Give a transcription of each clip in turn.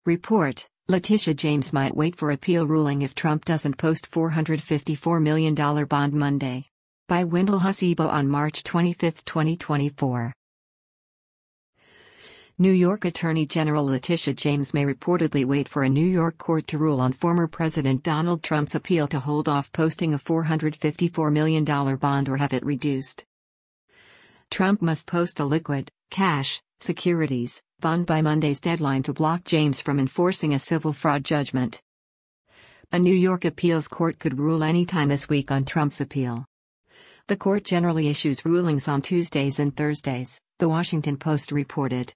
Report: Letitia James might wait for appeal ruling if Trump doesn't post $454 million bond Monday. By Wendell Hasibo on March 25, 2024. New York Attorney General Letitia James may reportedly wait for a New York court to rule on former President Donald Trump's appeal to hold off posting a $454 million bond or have it reduced. Trump must post a liquid, cash, securities, bond by Monday's deadline to block James from enforcing a civil fraud judgment. A New York appeals court could rule anytime this week on Trump's appeal. The court generally issues rulings on Tuesdays and Thursdays, The Washington Post reported.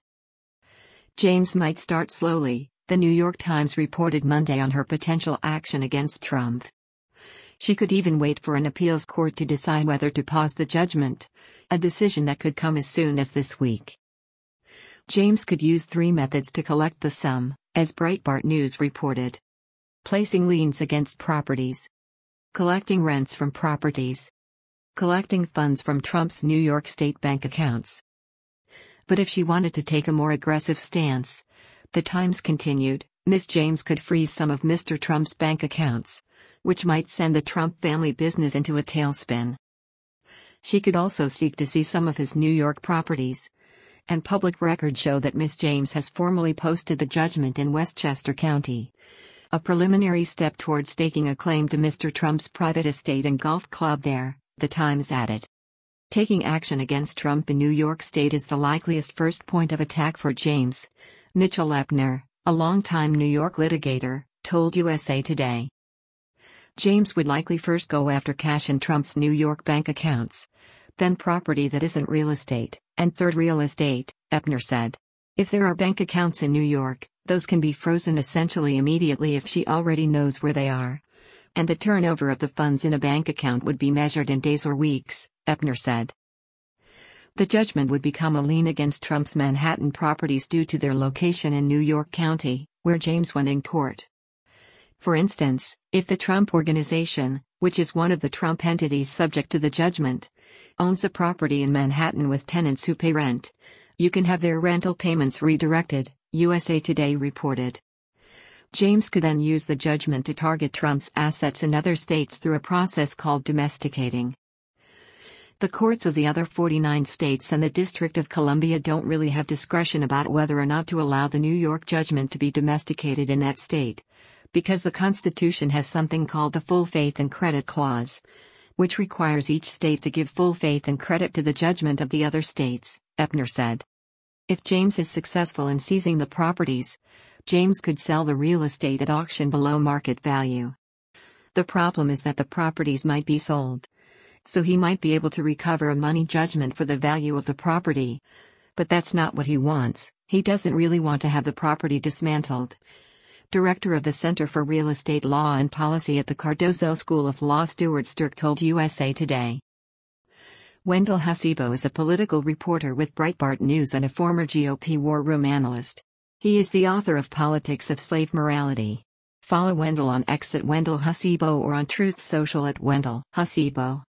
James might start slowly, The New York Times reported Monday on her potential action against Trump. She could even wait for an appeals court to decide whether to pause the judgment, a decision that could come as soon as this week. James could use three methods to collect the sum, as Breitbart News reported. Placing liens against properties. Collecting rents from properties. Collecting funds from Trump's New York State bank accounts. But if she wanted to take a more aggressive stance, the Times continued, Ms. James could freeze some of Mr. Trump's bank accounts, which might send the Trump family business into a tailspin. She could also seek to seize some of his New York properties. And public records show that Ms. James has formally posted the judgment in Westchester County, a preliminary step toward staking a claim to Mr. Trump's private estate and golf club there, the Times added. Taking action against Trump in New York State is the likeliest first point of attack for James, Mitchell Epner, a longtime New York litigator, told USA Today. James would likely first go after cash in Trump's New York bank accounts, then property that isn't real estate, and third real estate, Epner said. If there are bank accounts in New York, those can be frozen essentially immediately if she already knows where they are. And the turnover of the funds in a bank account would be measured in days or weeks, Epner said. The judgment would become a lien against Trump's Manhattan properties due to their location in New York County, where James won in court. For instance, if the Trump Organization, which is one of the Trump entities subject to the judgment, owns a property in Manhattan with tenants who pay rent, you can have their rental payments redirected, USA Today reported. James could then use the judgment to target Trump's assets in other states through a process called domesticating. The courts of the other 49 states and the District of Columbia don't really have discretion about whether or not to allow the New York judgment to be domesticated in that state, because the Constitution has something called the Full Faith and Credit Clause, which requires each state to give full faith and credit to the judgment of the other states, Epner said. If James is successful in seizing the properties, James could sell the real estate at auction below market value. The problem is that the properties might be sold, so he might be able to recover a money judgment for the value of the property. But that's not what he wants. He doesn't really want to have the property dismantled. Director of the Center for Real Estate Law and Policy at the Cardozo School of Law Stuart Stirk told USA Today. Wendell Hasibo is a political reporter with Breitbart News and a former GOP war room analyst. He is the author of Politics of Slave Morality. Follow Wendell on X at Wendell Hasibo or on Truth Social at Wendell Hasibo.